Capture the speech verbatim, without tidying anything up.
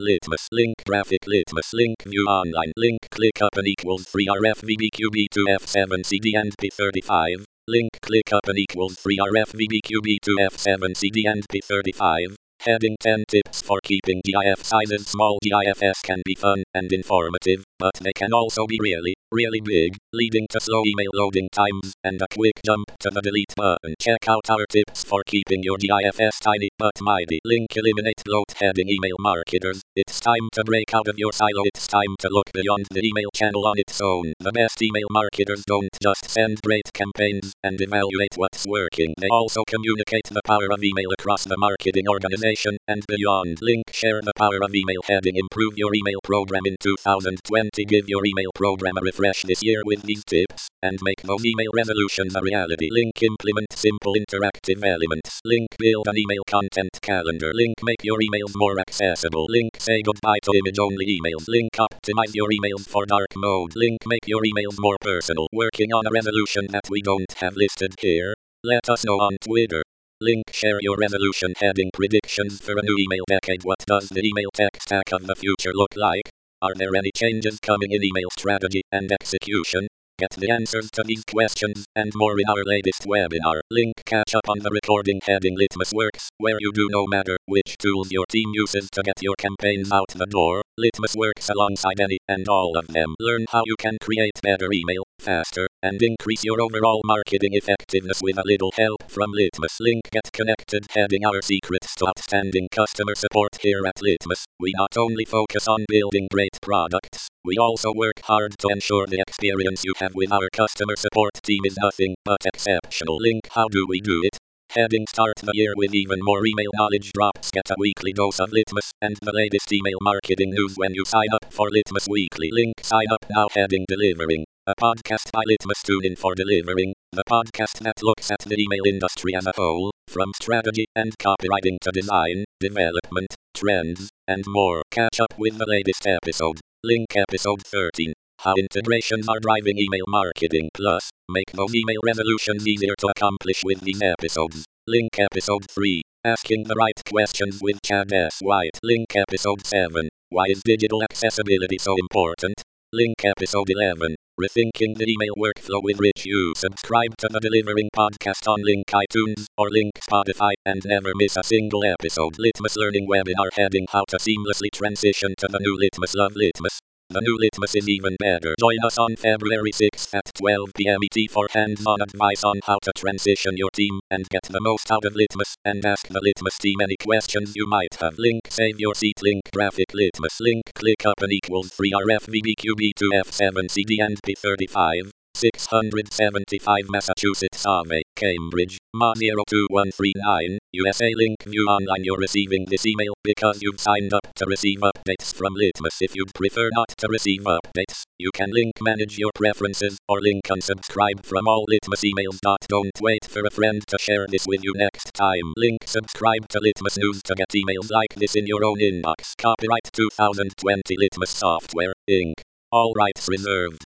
Litmus link graphic Litmus link view online link click up and equals three R F V B Q B two F seven C D and P thirty-five link click up and equals three R F V B Q B two F seven C D and P thirty-five. Heading ten tips for keeping GIF sizes small. GIFs can be fun and informative, but they can also be really, really big, leading to slow email loading times and a quick jump to the delete button. Check out our tips for keeping your GIFs tiny but mighty. Link eliminate bloat heading email marketers. It's time to break out of your silo. It's time to look beyond the email channel on its own. The best email marketers don't just send great campaigns and evaluate what's working. They also communicate the power of email across the marketing organization and beyond. Link share the power of email heading improve your email program in two thousand twenty. Give your email program a refresh this year with these tips and make those email resolutions a reality. Link implement simple interactive elements. Link build an email content calendar. Link make your emails more accessible. Link say goodbye to image only emails. Link optimize your emails for dark mode. Link make your emails more personal. Working on a resolution that we don't have listed here? Let us know on Twitter. Link share your resolution heading predictions for a new email decade. What does the email tech stack of the future look like? Are there any changes coming in email strategy and execution? Get the answers to these questions and more in our latest webinar. Link catch up on the recording heading Litmus Works, where you do no matter which tools your team uses to get your campaigns out the door. Litmus works alongside any and all of them. Learn how you can create better email faster and increase your overall marketing effectiveness with a little help from Litmus. Link get connected heading our secrets to outstanding customer support here at Litmus. We not only focus on building great products, we also work hard to ensure the experience you have with our customer support team is nothing but exceptional. Link how do we do it? Heading start the year with even more email knowledge drops. Get a weekly dose of Litmus and the latest email marketing news when you sign up for Litmus Weekly. Link sign up now heading delivering. A podcast by Litmus. Tune in for Delivering, the podcast that looks at the email industry as a whole, from strategy and copywriting to design, development, trends, and more. Catch up with the latest episode. Link episode thirteen. How integrations are driving email marketing. Plus, make those email resolutions easier to accomplish with these episodes. Link episode three. Asking the right questions with Chad S. White. Link episode seven. Why is digital accessibility so important? Link episode eleven. Rethinking the email workflow with Rich U. Subscribe to the Delivering podcast on Link iTunes or Link Spotify and never miss a single episode. Litmus Learning Webinar heading how to seamlessly transition to the new Litmus. Love Litmus. The new Litmus is even better. Join us on February sixth at twelve p.m. E T for hands-on advice on how to transition your team and get the most out of Litmus, and ask the Litmus team any questions you might have. Link save your seat. Link graphic Litmus link click up and equals three R F V B Q B two F seven C D and P thirty-five. six hundred seventy-five Massachusetts Ave, Cambridge, M A zero two one three nine, U S A. Link view online. You're receiving this email because you've signed up to receive updates from Litmus. If you'd prefer not to receive updates, you can link manage your preferences or link unsubscribe from all Litmus emails. Don't wait for a friend to share this with you next time. Link subscribe to Litmus News to get emails like this in your own inbox. Copyright two thousand twenty Litmus Software, Incorporated. All rights reserved.